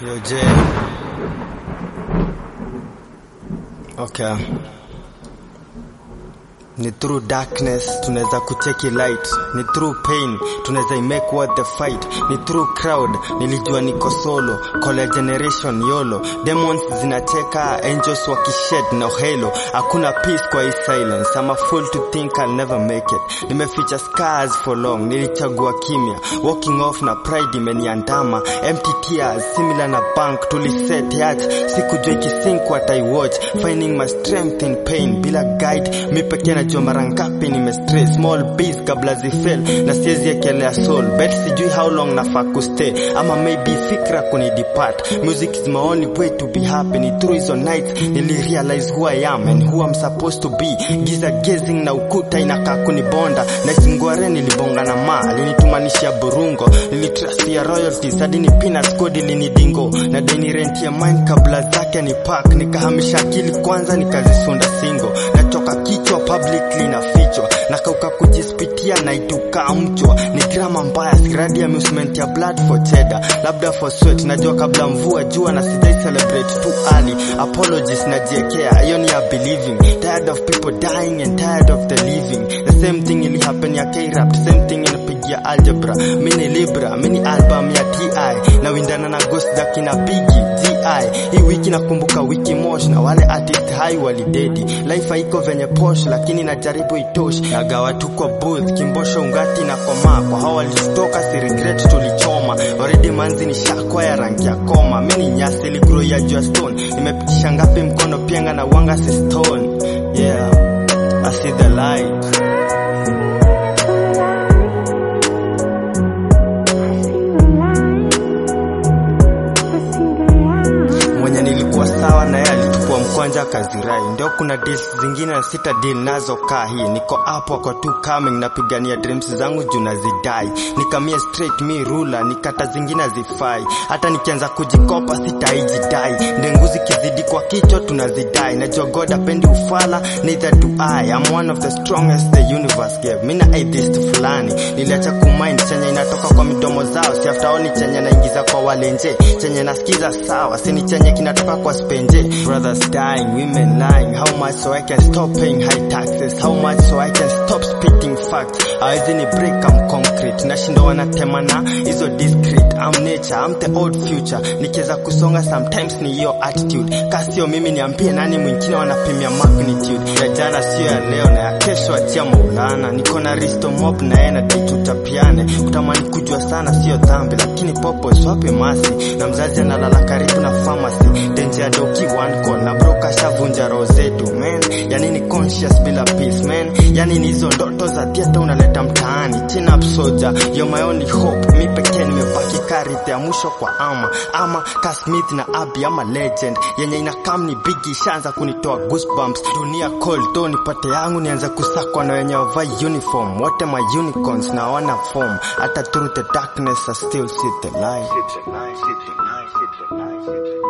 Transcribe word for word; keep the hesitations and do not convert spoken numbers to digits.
Yo, Jay. Okay. Ni through darkness tunaweza kucheki light, ni through pain tunaweza make what the fight, ni through crowd nilijua niko solo, call generation yolo, demons zinacheka, angels wakished no halo, hakuna peace kwa hii silence, I'm a fool to think I'll never make it, nimeficha scars for long, nilichagua kimya, walking off na pride imeniandama, empty tears similar na bank tuliset yacht, sikujua ikisink what I watch, finding my strength in pain, bila guide mi pekee najua mara ngapi nimestress, small bees kabla zifel na siezi ekelea soul, bet sijui how long nafaa kustay, ama maybe fikra kuni depart, music is my only way to be happy, ni through hizo nights nili realize who I am and who I'm supposed to be, giza gazing na ukuta inakaa kunibonda, na isingware nilibonga na ma, linitumanishia burungo, nilitrust ya royalties, hadi ni peanuts kodi linidingo, na deni rent ya mind kabla zake ni park, nikahamisha akili kwanza nikazisunda singo, natoka kichwa publicly na fichwa, nakauka kujispitia na ituka mchwa, ni drama mbaya siradi amusement ya blood for cheddar, labda for sweat, najua kabla mvua jua na sidai celebrate too early, apologies na jiekea, hiyo ni ya believing, tired of people dying and tired of the living, the same thing ili happen ya K-rap, same thing inapigia algebra, mini libra, mini album ya T I, na windana na ghost da kina Biggie, G I, hii wiki nakumbuka wiki mosh, na wale artist high wali dedi, life haiko venye posh, lakini najaribu itosh, nagawa tu kwa booth, kimbosho ungati na koma, kwa hawa walitutoka si regret tulichoma, already manzi ni shakwa ya rangi ya koma, mini nyasi ili grow ya jua stone, nimepitisha ngapi mkono pienga na wanga si stone, yeah, I see the light. Sawa na yali tukua mkwanja kazirai, ndio kuna deals zingine na sita deal nazo kaa hii, niko hapo kwa tu coming napigania dreams zangu juu nazidai, nikamia straight me ruler, nikata zingine zifai, hata nikianza kujikopa sitaijidai, ndenguzi kizidi kwa kichwa tunazidai, najua God apendi ufala neither do I, I'm one of the strongest the universe gave, mina atheist fulani, niliacha kumind chenye inatoka kwa midomo zao, si after all ni chenye naingiza kwa walenje, chenye nasikiza sawa, si ni chenye kinatoka kwa spenje, brothers dying, women lying, how much so I can stop paying high taxes, how much so I can stop spitting facts, hawezi ni break I'm concrete, nashindo wanatema na hizo discreet, I'm nature, I'm the old future, nikieza kusonga sometimes ni hiyo attitude, kasio mimi niambie nani mwingine wanapimia magnitude, ya jana sio ya leo na ya kesho achia Maulana, niko na risto mob na ena day tutapiane, kutamani kujua sana sio dhambi, lakini popo swape masi, na mzazi analala karibu na pharmacy, denje ya doki one call, na broka shavunja roho zetu man, yani ni conscious bila peace man, yani ni hizo ndoto za theater unaleta mtaani, chin up soldier, you're my only hope, mi pekee nimebaki karite ya mwisho kwa ama, ama ka Smith na Abby ama legend, yenye inakam ni Biggie shanza kunitoa goosebumps, dunia cold to nipate yangu nianza kusakwa na wenye wavai uniform, wote my unicorns na wana form, hata through the darkness I still see the light.